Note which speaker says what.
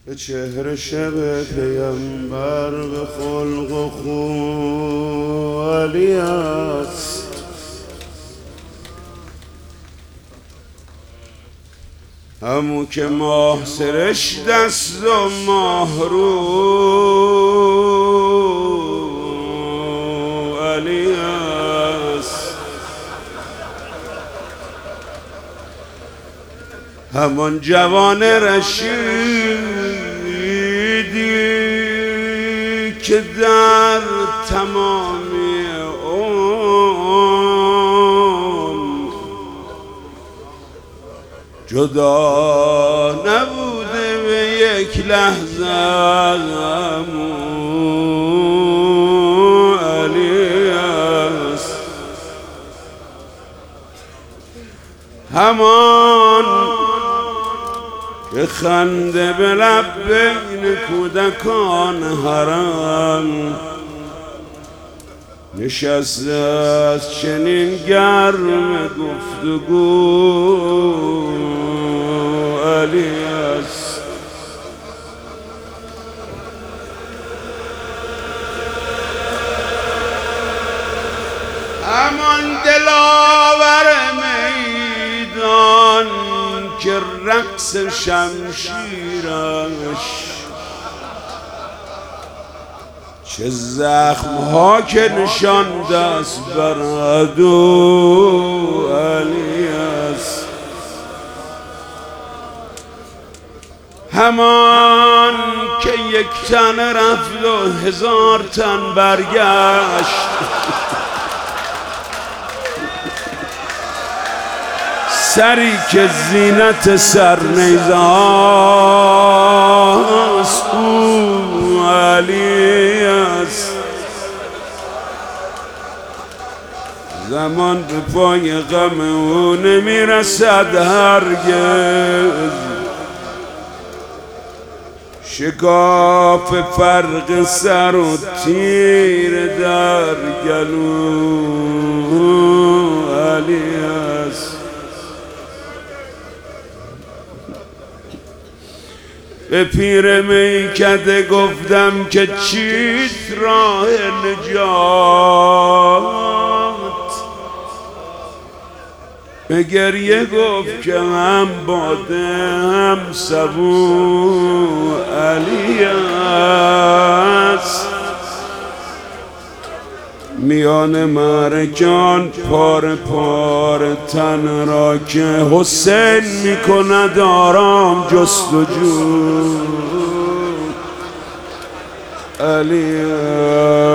Speaker 1: به چهره شب پیامبر به خلق و خو علی است. همو که ماه سرشت است و ماه رو علی است. همان جوان رشیدی که در تمامی عمر جدا نبوده به یک لحظه علی است. همان که خنده به لب بین کودکان حرم نشسته است چنین گرم گفتگو علی است. همان دلاور میدان که رقص شمشیرش چه زخم ها که نشانده است بر عدو علی است. همان که یک تن رفت و 1000 تن برگشت سری که زینت سرنیزاست او علی است. زمان به پای غم او نمیرسد هرگز، شکاف فرق سر و تیر در گلو علی است. به پیر میکده گفتم که چیست راه نجات، به گریه گفت که هم باده هم سبو علی است. میان معرکان پاره پاره تن را که حسین میکند آرام جستجو علی است.